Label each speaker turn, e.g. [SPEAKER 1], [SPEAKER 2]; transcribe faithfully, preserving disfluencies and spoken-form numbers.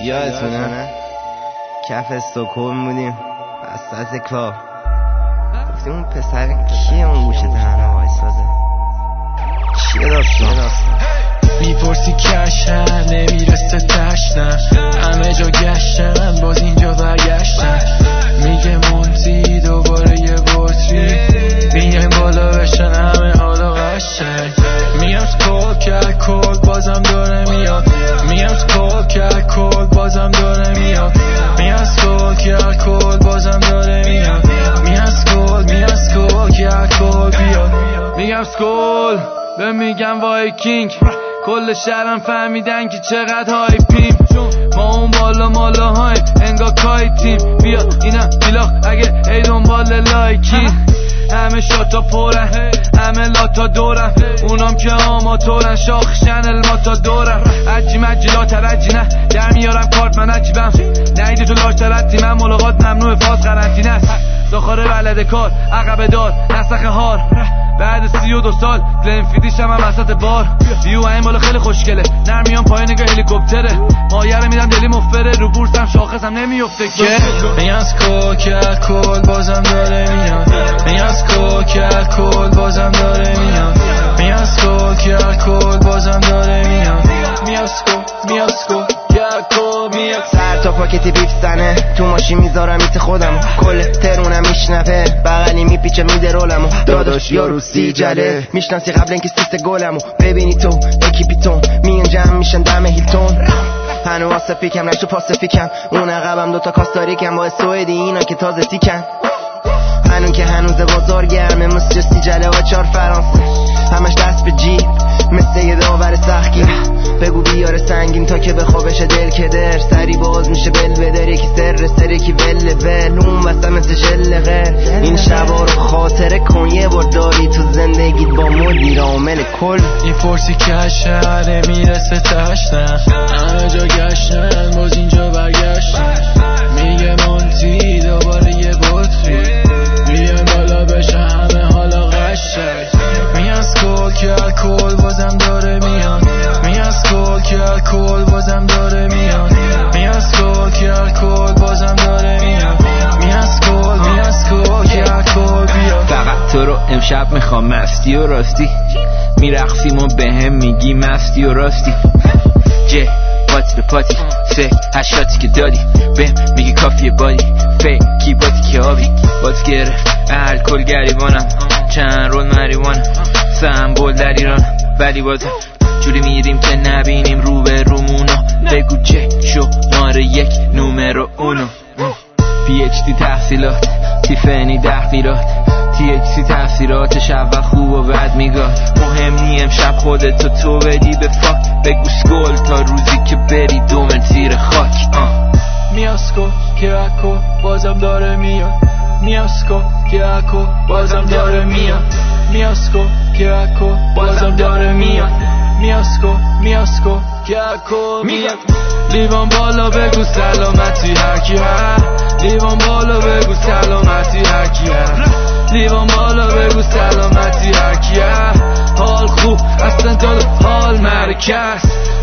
[SPEAKER 1] یادتونه کف استکهلم بودیم وسط کار گفتیم اون پسر کیه اون گوشه تنها وایساده چیه داستان
[SPEAKER 2] میپرسی کشن نمیرسه تشنم همه جا گشتن باز اینجا برگشتن میگه مونتی دوباره یه بطری میگه بالا بشن همه حالا قشنگ میگم کل کرد کل بازم داره میاد میگم کل کرد کل بازم داره میاد میگم کل کرد کل بازم داره میاد میگم کل میگم کل کرد کل بیاد میگم کل به میگم وایکینگ کل شهرم فهمیدن که چقدر هایپیم ما اون بالا مالا های انگا کایتیم بیا اینا بیلاخ اگه ای دنبال لایکین همه شاتا پرن همه لاتا دورن اونام که آماتورن شاخ شنل ما تا دورن عجی مجی لا ترجی نه در میارم کارت من عجیبم نهیده تو لاش ترتی من ملاقات ممنوع فاز قرنطینه است داخل بلد کار عقب دار نسخ هار بعد سی و دو سال گلنفیدیشم هم وسط بار ویو این بالا خیلی خوشگله نرمیان پای نگاه هلیکوپتره مایه رو میدم دلی مفره رو بورسم شاخصم نمیفته که میاز کو کرد کل بازم داره میاد میاز کو کرد کل بازم داره میاد میاز کو کرد کل بازم داره میاد میاز کو میاز کو کرد کل میاد
[SPEAKER 1] سر تا پاکتی بیف زنه تو ماشین میذارم ایت خودم کل ترونم میشنفه بغلی میپیچه میده رولمو داداش یارو سی جله میشناسی قبل اینکه سیست گلمو ببینی تو اکیپیتون میان جمع میشن دم هیلتون هنو واسه پیکم نشو پاس فیکم اون عقبم دوتا کاستاریکم با سوئدی اینا که تازه تیکن هنون که هنوز بازار گرمه مثل سی جله و چار فرانسه همش دست به جیب مثل یه داور سخگیر بگو بیاره سنگین تا که بخوابش دل کدر سری باز میشه بل بدر یکی سر سر یکی ول ول اون واسه مثل جلغه این شبا رو خاطره کن یه بار داری تو زندگیت با مدیر عامل کل
[SPEAKER 2] این فرسی کشن میرسه تشنم همه جا گشتن باز اینجا برگشتن میگه مونتی دوباره یه بطری بیان بالا بشه همه حالا قشنگ میاز کل کرد کل بازم داره میاد میاز کل کرد کل بازم داره میاد میاز کل کرد کل بازم داره میاد میاز کل میاز کل کرد کل بیاد
[SPEAKER 3] فقط تو رو امشب میخوام مستی و راستی میرقصیم و به هم میگی مستی و راستی جه پاتی به پاتی سه هشتاتی که دادی بهم میگی کافیه بادی فیکی باتی که آبی باز گرفت الکل گریبانم چند رول مریوانم سمبول در ایرانم ولی بازم جوری میریم که نبینیم رو به رومونو بگو چه شماره یک نومرو اونو پی اچ دی تحصیلات تیفنی دخیرات تی اچ سی تفسیراتش اول خوب و بد میگاد مهم نی امشب خودتو تو بدی به فاک بگو سکول تا روزی که بری دومن زیر خاک
[SPEAKER 2] میاسکو که اکو بازم داره میاد میاسکو که اکو بازم داره میاد میاسکو که اکو بازم داره میاد میاسکو میاسکو که اکو میاد لیوان بالا بگو سلامتی هرکی هر لیوان بالا بگو سلامتی هرکی هر لیوان بالا بگو سلامتی هرکی هر حال خوب اصلا داد حال مرکز